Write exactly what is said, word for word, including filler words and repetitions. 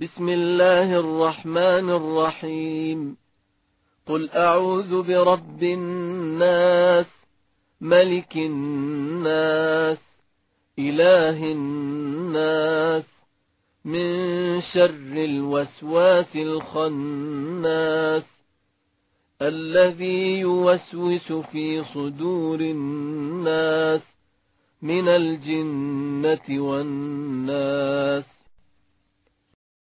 بسم الله الرحمن الرحيم. قل أعوذ برب الناس، ملك الناس، إله الناس، من شر الوسواس الخناس، الذي يوسوس في صدور الناس من الجنة والناس.